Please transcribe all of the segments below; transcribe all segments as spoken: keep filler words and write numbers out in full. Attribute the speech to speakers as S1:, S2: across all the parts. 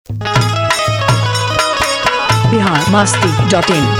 S1: Bihar Masti dot in.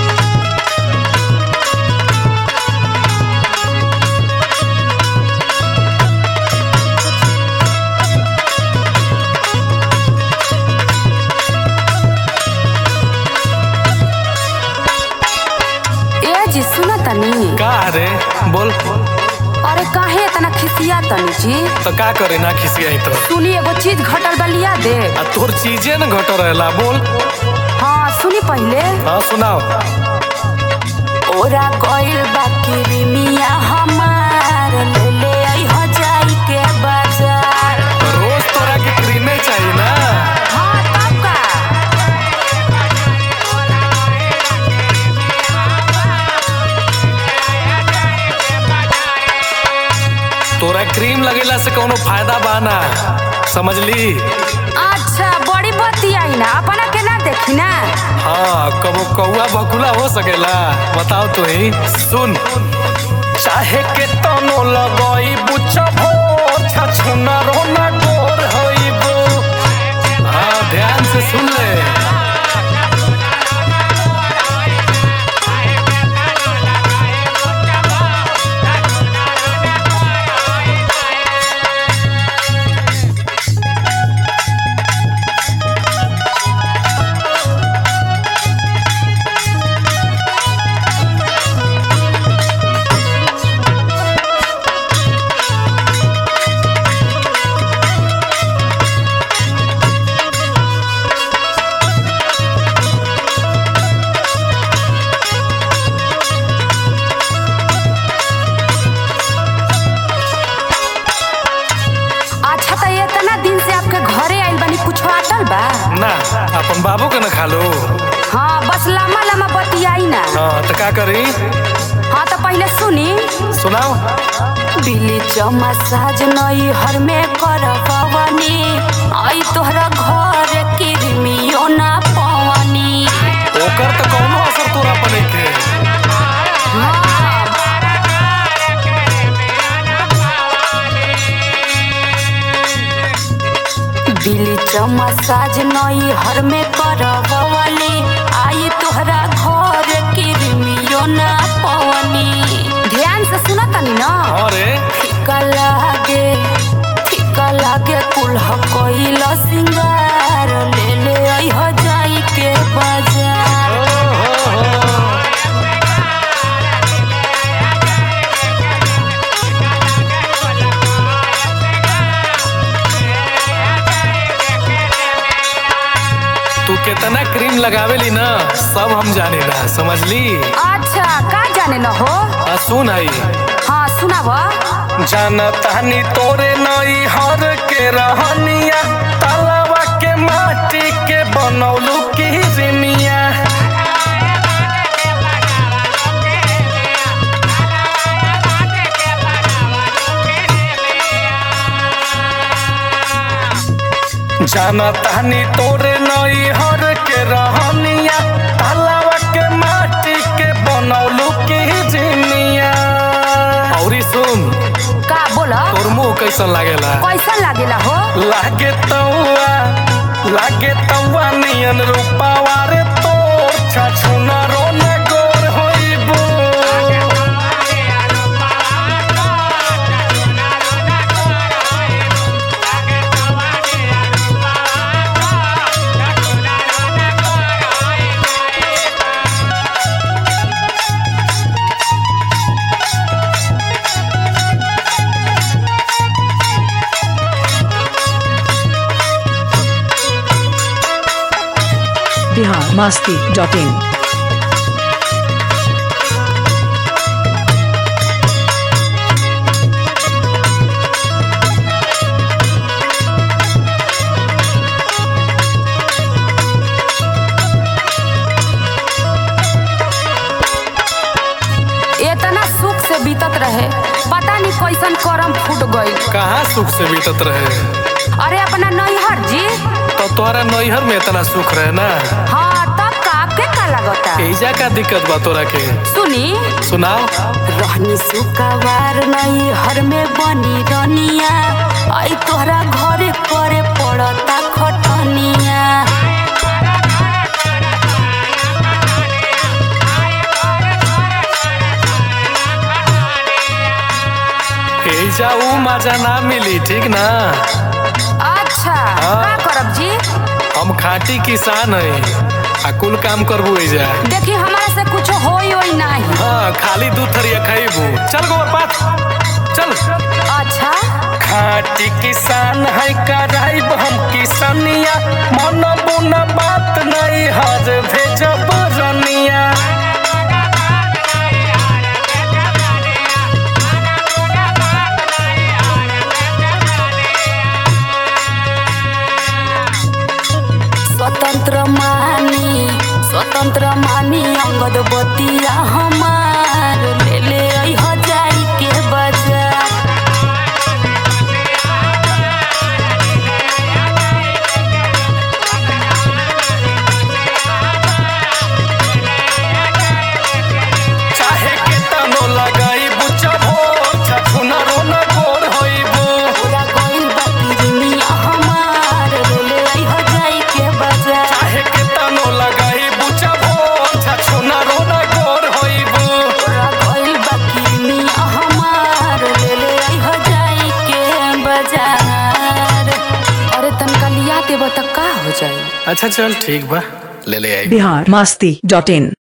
S2: सुना तनी
S3: का रे बोल।
S2: अरे काहे इतना खिसिया तनी जी?
S3: तो का करे ना खिसियाई तो
S2: सुनी एगो चीज घटल बलिया दे।
S3: आ तोर चीजे न घट रहेला बोल।
S2: हाँ सुनी पहले।
S3: हाँ सुनाओ।
S2: ओरा गइल बाकी मिया हमार ले ले आई हो जाई के बाजार।
S3: रोज तोरा के क्रीमे चाहिए ना।
S2: हाँ तब का
S3: तोरा क्रीम लगेला से कोनो फायदा बाना समझ ली।
S2: अच्छा बड़ी बत्ती आई ना अपना के ना देखी ना।
S3: हाँ कबो कौआ बकुला हो सकेला बताओ तो ही सुन। चाहे के तनो लगई बुच्चा भो छछुना रोना गोर होइबो। हाँ ध्यान से सुन ले। ना अपन बाबू के न खा लो।
S2: हाँ बस लम्बा लम्बा बतियाई ना।
S3: हाँ तो का करी?
S2: हाँ तो पहले सुनी
S3: सुनाओ।
S2: बिली मसाज नई हर में करवनी आई तोहरा घर किरमियो ना पवनी।
S3: ओकर तो कोनो असर तोरा पड़े के।
S2: बिली मसाज नई हर में करवली आई तोहरा घर किरमियो ना पवनी। ध्यान से सुना तनी ना।
S3: अरे
S2: फीका लागे फीका लागे कुल्हा कोइला सिंगार ले ले आई हो जाई के बाजार।
S3: तू कितना क्रीम लगावेली ना सब हम जाने ना समझ ली।
S2: अच्छा का जाने न हो?
S3: आ सुन आई।
S2: हाँ सुनावा।
S3: जाना तानी तोरे नई हर के रहनिया तलवा के माटी के बनौलू की रिमिया। जाना तानी तोरे नई हर के रहनिया तलवा के माटी के बनौलू की रिमिया। औरी सुन
S2: का बोला?
S3: तोर मुंह कैसन लागेला?
S2: कैसन लागेला हो?
S3: लागे तौआ लागे तौआ नियन रूपावा रे तोर छछुना रोना गोर होइबो।
S1: बिहार मस्ती डॉट इन।
S2: इतना सुख से बीतत रहे पता नहीं कैसन करम फूट गई।
S3: कहाँ सुख से बीतत रहे?
S2: अरे अपना नैहर जी।
S3: तो तोरा नैहर में इतना सुख रहे ना।
S2: हाँ तब का आपके का लगता?
S3: एजा का दिक्कत बा तोरा के?
S2: सुनी
S3: सुनाओ।
S2: रहनी सुकवार नैहर में बनी रनिया आई तोहरा घर करे पड़ता खटनिया।
S3: ओइजा ऊ मजा ना मिली, ठीक ना?
S2: अच्छा का करब जी?
S3: हम खाटी किसान है, आ कुल काम करबू ओइजा।
S2: देखी हमारा से कुछ होई होई नहीं।
S3: हाँ, खाली दूध थरिया खाइबू। चल गोबर पात चल।
S2: अच्छा
S3: खाटी किसान है कराइब हम किसनिया, मन बुना बात नहीं हर भेजब रनिया।
S2: स्वतंत्र मानी स्वतंत्र मानी अंगद बतिया हमार ले ले अइह जाई के बाजार।
S3: चाहे के तनो लगाई बुचा भोर छछुना रोना गोर होइबू।
S2: पूरा गइल बाकी दुनिया हमार ले ले अइह जाई के बाजार।
S3: चाहे के तनो लगाई बुचा भोर छछुना रोना गोर होइबू।
S2: पूरा गइल बाकी दुनिया हमार ले ले अइह जाई के बाजार। अरे तनका लिया देब त का हो जाई?
S3: अच्छा चल ठीक बा, ले ले आई।
S1: बिहार मस्ती डॉट इन